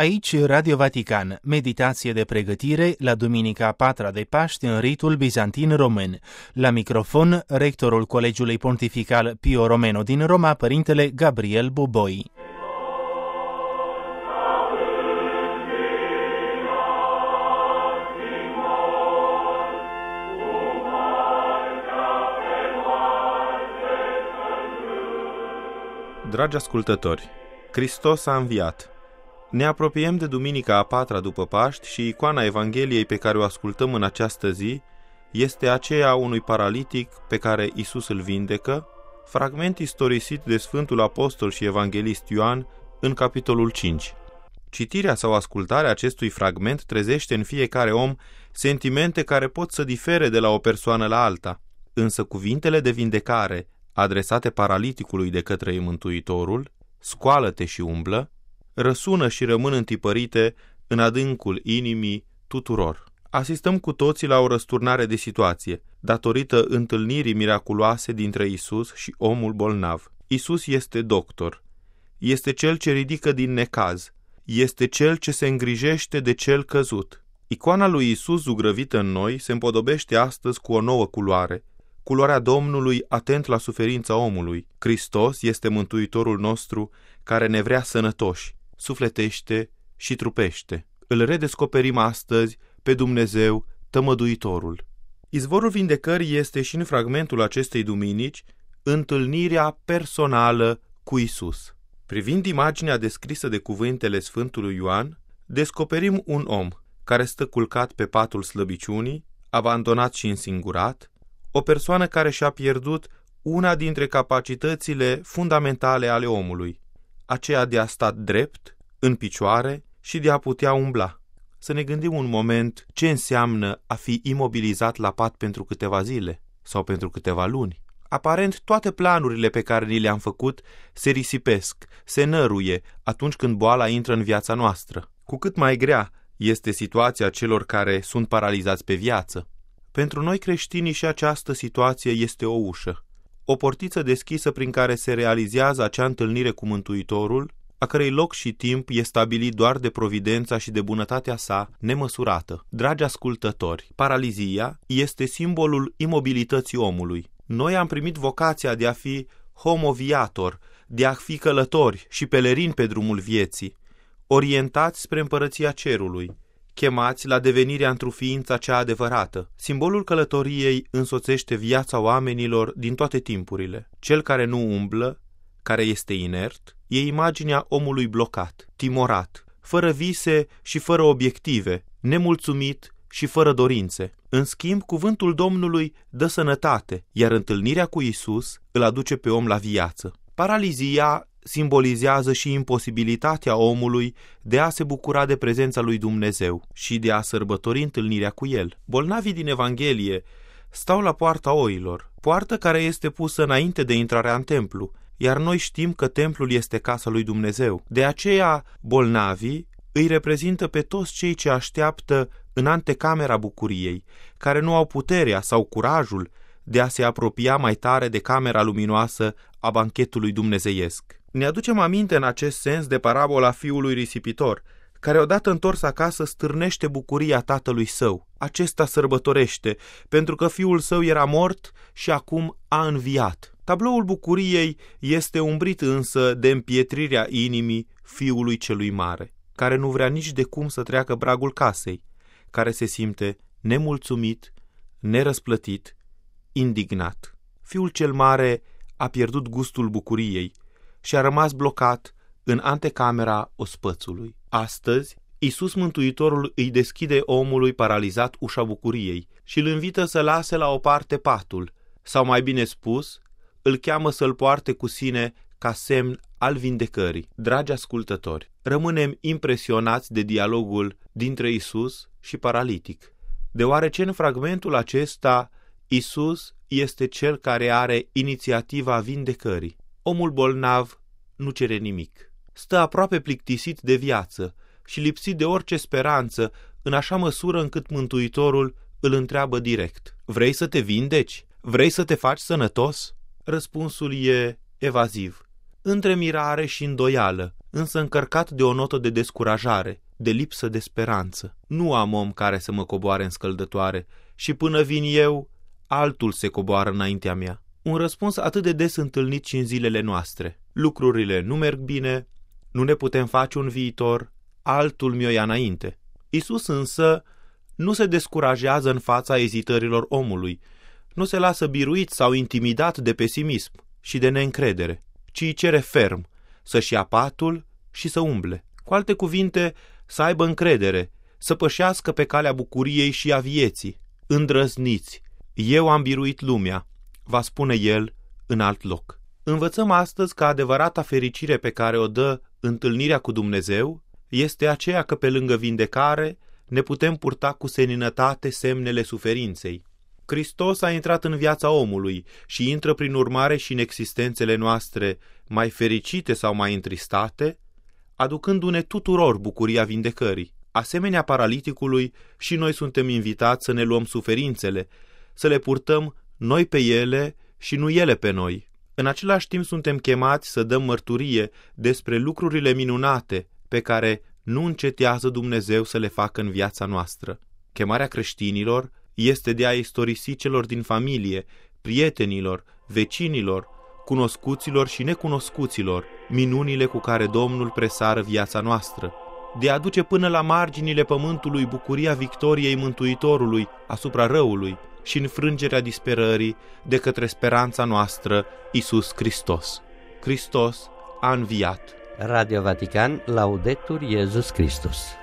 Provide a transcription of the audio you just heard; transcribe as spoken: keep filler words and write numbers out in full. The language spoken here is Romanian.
Aici Radio Vatican, meditație de pregătire la Duminica a patra de Paști în ritul bizantin român. La microfon, rectorul Colegiului Pontifical Pio Romano din Roma, părintele Gabriel Boboi. Dragi ascultători, Hristos a înviat. Ne apropiem de Duminica a patra după Paști și icoana Evangheliei pe care o ascultăm în această zi este aceea a unui paralitic pe care Iisus îl vindecă, fragment istorisit de Sfântul Apostol și Evanghelist Ioan în capitolul cinci. Citirea sau ascultarea acestui fragment trezește în fiecare om sentimente care pot să difere de la o persoană la alta, însă cuvintele de vindecare adresate paraliticului de către Mântuitorul, scoală-te și umblă, răsună și rămân întipărite în adâncul inimii tuturor. Asistăm cu toții la o răsturnare de situație, datorită întâlnirii miraculoase dintre Isus și omul bolnav. Isus este doctor, este cel ce ridică din necaz, este cel ce se îngrijește de cel căzut. Icoana lui Isus zugrăvită în noi se împodobește astăzi cu o nouă culoare, culoarea Domnului atent la suferința omului. Hristos este Mântuitorul nostru care ne vrea sănătoși, sufletește și trupește. Îl redescoperim astăzi pe Dumnezeu Tămăduitorul. Izvorul vindecării este și în fragmentul acestei duminici întâlnirea personală cu Isus. Privind imaginea descrisă de cuvintele Sfântului Ioan, descoperim un om care stă culcat pe patul slăbiciunii, abandonat și însingurat, o persoană care și-a pierdut una dintre capacitățile fundamentale ale omului, aceea de a sta drept, în picioare și de a putea umbla. Să ne gândim un moment ce înseamnă a fi imobilizat la pat pentru câteva zile sau pentru câteva luni. Aparent, toate planurile pe care ni le-am făcut se risipesc, se năruie atunci când boala intră în viața noastră. Cu cât mai grea este situația celor care sunt paralizați pe viață. Pentru noi creștinii și această situație este o ușă, o portiță deschisă prin care se realizează acea întâlnire cu Mântuitorul, a cărei loc și timp e stabilit doar de providența și de bunătatea sa nemăsurată. Dragi ascultători, paralizia este simbolul imobilității omului. Noi am primit vocația de a fi homoviator, de a fi călători și pelerini pe drumul vieții, orientați spre împărăția cerului, chemați la devenirea într-o ființă cea adevărată. Simbolul călătoriei însoțește viața oamenilor din toate timpurile. Cel care nu umblă, care este inert, e imaginea omului blocat, timorat, fără vise și fără obiective, nemulțumit și fără dorințe. În schimb, cuvântul Domnului dă sănătate, iar întâlnirea cu Isus îl aduce pe om la viață. Paralizia simbolizează și imposibilitatea omului de a se bucura de prezența lui Dumnezeu și de a sărbători întâlnirea cu El. Bolnavii din Evanghelie stau la poarta oilor, poartă care este pusă înainte de intrarea în templu, iar noi știm că templul este casa lui Dumnezeu. De aceea, bolnavii îi reprezintă pe toți cei ce așteaptă în antecamera bucuriei, care nu au puterea sau curajul de a se apropia mai tare de camera luminoasă a banchetului dumnezeiesc. Ne aducem aminte în acest sens de parabola fiului risipitor, care odată întors acasă stârnește bucuria tatălui său. Acesta sărbătorește, pentru că fiul său era mort și acum a înviat. Tabloul bucuriei este umbrit însă de împietrirea inimii fiului celui mare, care nu vrea nici de cum să treacă bragul casei, care se simte nemulțumit, nerăsplătit, indignat. Fiul cel mare a pierdut gustul bucuriei și a rămas blocat în antecamera ospățului. Astăzi, Iisus Mântuitorul îi deschide omului paralizat ușa bucuriei și îl invită să lase la o parte patul, sau mai bine spus, îl cheamă să-l poarte cu sine ca semn al vindecării. Dragi ascultători, rămânem impresionați de dialogul dintre Iisus și paralitic, deoarece în fragmentul acesta Iisus este cel care are inițiativa vindecării. Omul bolnav nu cere nimic. Stă aproape plictisit de viață și lipsit de orice speranță, în așa măsură încât Mântuitorul îl întreabă direct: vrei să te vindeci? Vrei să te faci sănătos? Răspunsul e evaziv. între mirare și îndoială, însă încărcat de o notă de descurajare, de lipsă de speranță. Nu am om care să mă coboare în scăldătoare și până vin eu, altul se coboară înaintea mea. Un răspuns atât de des întâlnit și în zilele noastre. Lucrurile nu merg bine, nu ne putem face un viitor, altul mi-o ia înainte. Iisus însă nu se descurajează în fața ezitărilor omului, nu se lasă biruit sau intimidat de pesimism și de neîncredere, ci îi cere ferm să-și ia patul și să umble. Cu alte cuvinte, să aibă încredere, să pășească pe calea bucuriei și a vieții. Îndrăzniți, eu am biruit lumea, va spune el în alt loc. Învățăm astăzi că adevărata fericire pe care o dă întâlnirea cu Dumnezeu este aceea că pe lângă vindecare ne putem purta cu seninătate semnele suferinței. Hristos a intrat în viața omului și intră prin urmare și în existențele noastre mai fericite sau mai întristate, aducându-ne tuturor bucuria vindecării. Asemenea paraliticului, și noi suntem invitați să ne luăm suferințele, să le purtăm noi pe ele și nu ele pe noi. În același timp suntem chemați să dăm mărturie despre lucrurile minunate pe care nu încetează Dumnezeu să le facă în viața noastră. Chemarea creștinilor este de a istorisi celor din familie, prietenilor, vecinilor, cunoscuților și necunoscuților minunile cu care Domnul presară viața noastră, de a aduce până la marginile pământului bucuria victoriei Mântuitorului asupra răului și înfrângerea disperării de către speranța noastră, Iisus Hristos. Hristos a înviat. Radio Vatican, Laudetur Iesus Christus.